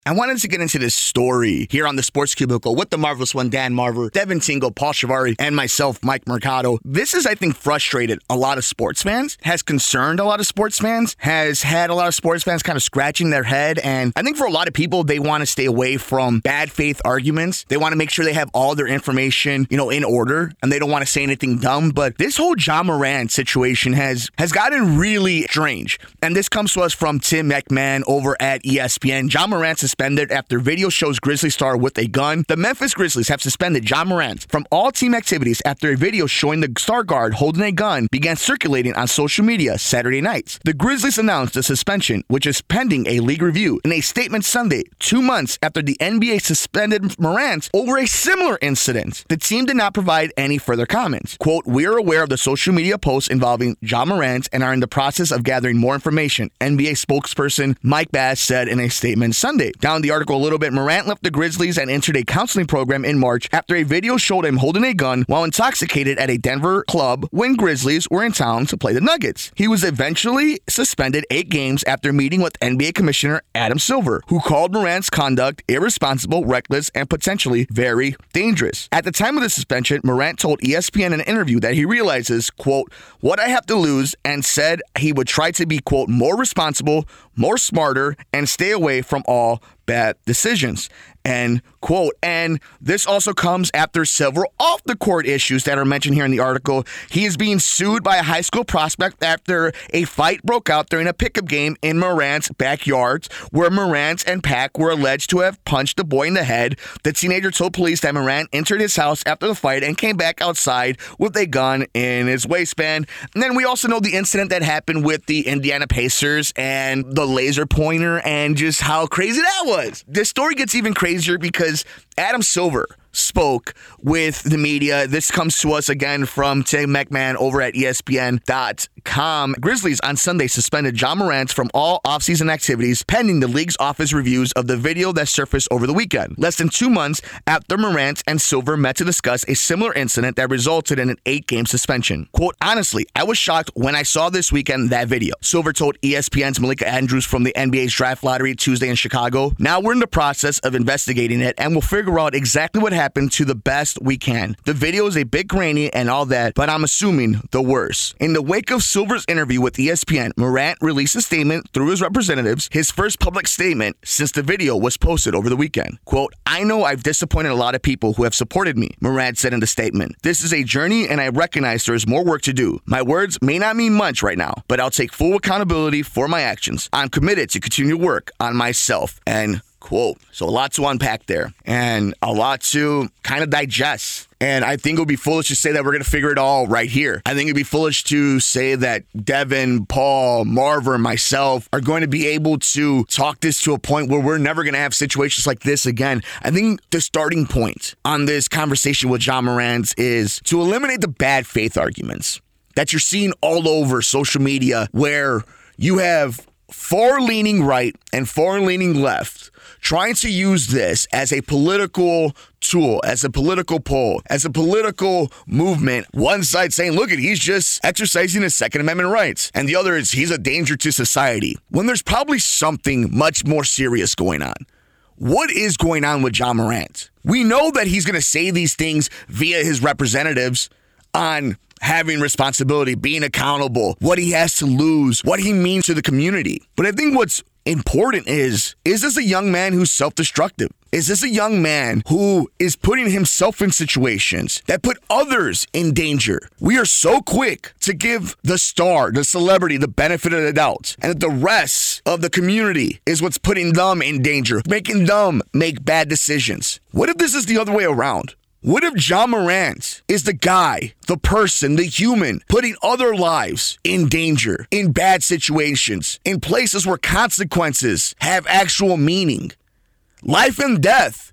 I wanted to get into this story here on the Sports Cubicle with the marvelous one, Dan Marver, Devin Tingle, Paul Shivari, and myself, Mike Mercado. This has, I think, frustrated a lot of sports fans, has concerned a lot of sports fans, has had a lot of sports fans kind of scratching their head. And I think for a lot of people, they want to stay away from bad faith arguments. They want to make sure they have all their information, in order, and they don't want to say anything dumb. But this whole Ja Morant situation has gotten really strange. And this comes to us from Tim McMahon over at ESPN. Ja Morant suspended after video shows Grizzlies star with a gun. The Memphis Grizzlies have suspended Ja Morant from all team activities after a video showing the star guard holding a gun began circulating on social media Saturday night. The Grizzlies announced the suspension, which is pending a league review, in a statement Sunday, 2 months after the NBA suspended Morant over a similar incident. The team did not provide any further comments. Quote, "We are aware of the social media posts involving Ja Morant and are in the process of gathering more information," NBA spokesperson Mike Bass said in a statement Sunday. Down the article a little bit, Morant left the Grizzlies and entered a counseling program in March after a video showed him holding a gun while intoxicated at a Denver club when Grizzlies were in town to play the Nuggets. He was eventually suspended 8 games after meeting with NBA Commissioner Adam Silver, who called Morant's conduct irresponsible, reckless, and potentially very dangerous. At the time of the suspension, Morant told ESPN in an interview that he realizes, quote, "what I have to lose," and said he would try to be, quote, "more responsible, more smarter, and stay away from all bad decisions," end quote. And this also comes after several off-the-court issues that are mentioned here in the article. He is being sued by a high school prospect after a fight broke out during a pickup game in Morant's backyard, where Morant and Pack were alleged to have punched the boy in the head. The teenager told police that Morant entered his house after the fight and came back outside with a gun in his waistband. And then we also know the incident that happened with the Indiana Pacers and the laser pointer and just how crazy that was. This story gets even crazier because Adam Silver spoke with the media. This comes to us again from Tim McMahon over at ESPN.com. Grizzlies on Sunday suspended Ja Morant from all offseason activities pending the league's office reviews of the video that surfaced over the weekend, less than 2 months after Morant and Silver met to discuss a similar incident that resulted in an 8-game suspension. Quote, "Honestly, I was shocked when I saw this weekend that video," Silver told ESPN's Malika Andrews from the NBA's draft lottery Tuesday in Chicago. "Now we're in the process of investigating it and we'll figure out exactly what happened to the best we can. The video is a bit grainy and all that, but I'm assuming the worst." In the wake of Silver's interview with ESPN, Morant released a statement through his representatives, his first public statement since the video was posted over the weekend. Quote, "I know I've disappointed a lot of people who have supported me," Morant said in the statement. "This is a journey and I recognize there is more work to do. My words may not mean much right now, but I'll take full accountability for my actions. I'm committed to continue to work on myself," and quote. So a lot to unpack there and a lot to kind of digest. And I think it would be foolish to say that we're going to figure it all right here. I think it'd be foolish to say that Devin, Paul, Marver, and myself are going to be able to talk this to a point where we're never going to have situations like this again. I think the starting point on this conversation with Ja Morant is to eliminate the bad faith arguments that you're seeing all over social media, where you have far-leaning right and far-leaning left trying to use this as a political tool, as a political poll, as a political movement. One side saying, look, he's just exercising his Second Amendment rights. And the other is he's a danger to society. When there's probably something much more serious going on. What is going on with Ja Morant? We know that he's going to say these things via his representatives on having responsibility, being accountable, what he has to lose, what he means to the community. But I think what's important is this a young man who's self-destructive? Is this a young man who is putting himself in situations that put others in danger? We are so quick to give the star, the celebrity, the benefit of the doubt, and that the rest of the community is what's putting them in danger, making them make bad decisions. What if this is the other way around? What if Ja Morant is the guy, the person, the human, putting other lives in danger, in bad situations, in places where consequences have actual meaning? Life and death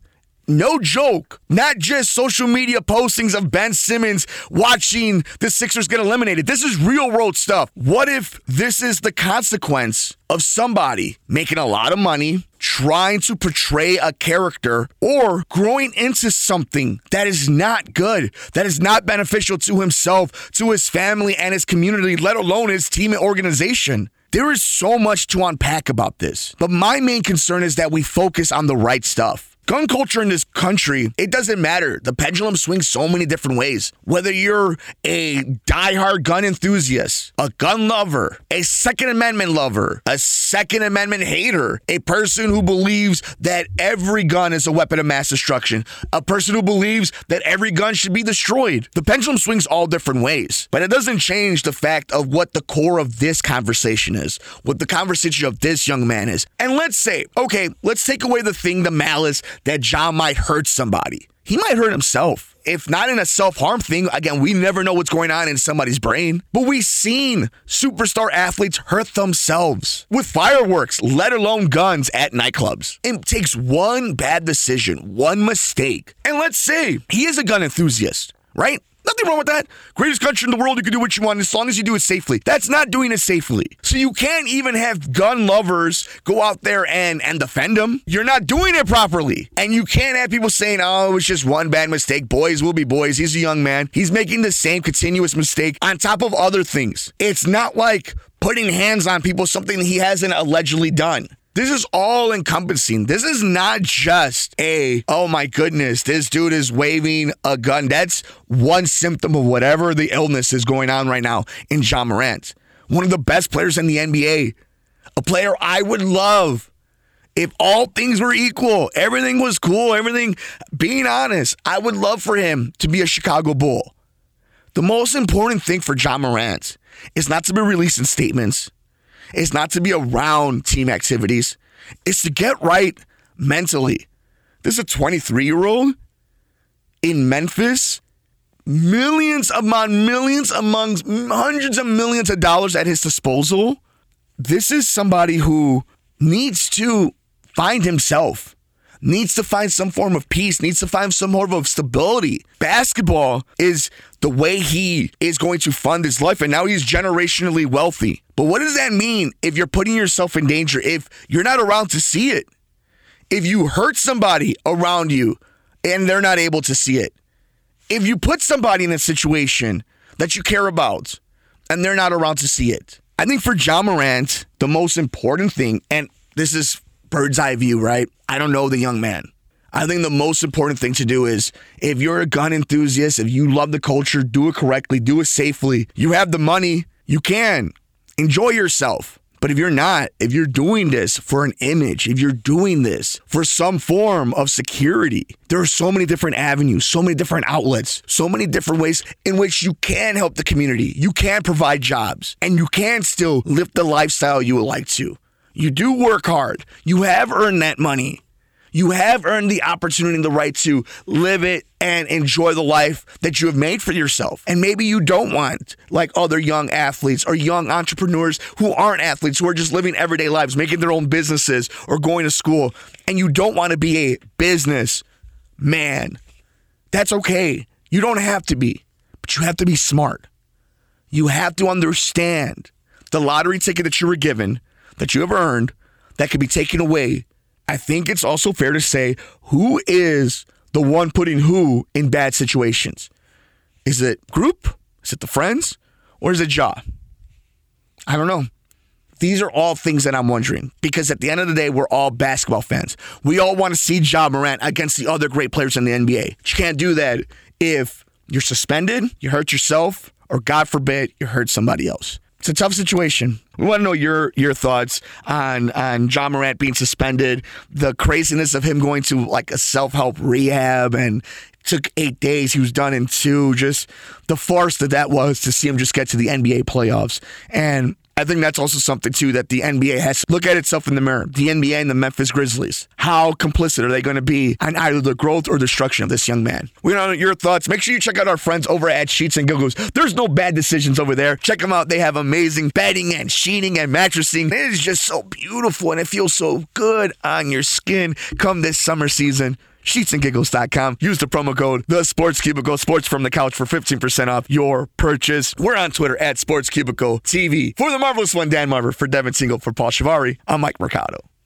no joke, not just social media postings of Ben Simmons watching the Sixers get eliminated. This is real world stuff. What if this is the consequence of somebody making a lot of money, trying to portray a character, or growing into something that is not good, that is not beneficial to himself, to his family, and his community, let alone his team and organization? There is so much to unpack about this, but my main concern is that we focus on the right stuff. Gun culture in this country, it doesn't matter. The pendulum swings so many different ways. Whether you're a diehard gun enthusiast, a gun lover, a Second Amendment lover, a Second Amendment hater, a person who believes that every gun is a weapon of mass destruction, a person who believes that every gun should be destroyed. The pendulum swings all different ways, but it doesn't change the fact of what the core of this conversation is, what the conversation of this young man is. And let's say, okay, let's take away the malice that Ja might hurt somebody. He might hurt himself. If not in a self-harm thing, again, we never know what's going on in somebody's brain. But we've seen superstar athletes hurt themselves with fireworks, let alone guns at nightclubs. It takes one bad decision, one mistake. And let's say he is a gun enthusiast, right? Nothing wrong with that. Greatest country in the world, you can do what you want as long as you do it safely. That's not doing it safely. So you can't even have gun lovers go out there and defend them. You're not doing it properly. And you can't have people saying, oh, it was just one bad mistake. Boys will be boys. He's a young man. He's making the same continuous mistake on top of other things. It's not like putting hands on people, something he hasn't allegedly done. This is all encompassing. This is not just oh my goodness, this dude is waving a gun. That's one symptom of whatever the illness is going on right now in Ja Morant. One of the best players in the NBA. A player I would love if all things were equal. Everything was cool. Everything, being honest, I would love for him to be a Chicago Bull. The most important thing for Ja Morant is not to be releasing statements. It's not to be around team activities. It's to get right mentally. This is a 23-year-old in Memphis. Millions amongst hundreds of millions of dollars at his disposal. This is somebody who needs to find himself, needs to find some form of peace, needs to find some form of stability. Basketball is the way he is going to fund his life, and now he's generationally wealthy. But what does that mean if you're putting yourself in danger, if you're not around to see it? If you hurt somebody around you and they're not able to see it? If you put somebody in a situation that you care about and they're not around to see it? I think for Ja Morant, the most important thing, and this is bird's eye view, right? I don't know the young man. I think the most important thing to do is, if you're a gun enthusiast, if you love the culture, do it correctly, do it safely. You have the money, you can enjoy yourself. But if you're not, if you're doing this for an image, if you're doing this for some form of security, there are so many different avenues, so many different outlets, so many different ways in which you can help the community. You can provide jobs, and you can still live the lifestyle you would like to. You do work hard. You have earned that money. You have earned the opportunity and the right to live it and enjoy the life that you have made for yourself. And maybe you don't want, like other young athletes or young entrepreneurs who aren't athletes, who are just living everyday lives, making their own businesses or going to school, and you don't want to be a business man. That's okay. You don't have to be, but you have to be smart. You have to understand the lottery ticket that you were given, that you have earned, that could be taken away. I think it's also fair to say, who is the one putting who in bad situations? Is it group? Is it the friends? Or is it Ja? I don't know. These are all things that I'm wondering, because at the end of the day, we're all basketball fans. We all want to see Ja Morant against the other great players in the NBA. But you can't do that if you're suspended, you hurt yourself, or God forbid, you hurt somebody else. It's a tough situation. We want to know your thoughts on Ja Morant being suspended, the craziness of him going to like a self-help rehab and took 8 days. He was done in 2. Just the farce that was to see him just get to the NBA playoffs. And I think that's also something, too, that the NBA has to look at itself in the mirror. The NBA and the Memphis Grizzlies. How complicit are they going to be on either the growth or destruction of this young man? We want to know your thoughts. Make sure you check out our friends over at Sheets and Giggles. There's no bad decisions over there. Check them out. They have amazing bedding and sheeting and mattressing. It is just so beautiful, and it feels so good on your skin come this summer season. sheetsandgiggles.com. Use the promo code The Sports Cubicle, sports from the couch, for 15% off your purchase. We're on Twitter at Sports Cubicle TV. For the Marvelous One, Dan Marver, for Devin Single, for Paul Shivari, I'm Mike Mercado.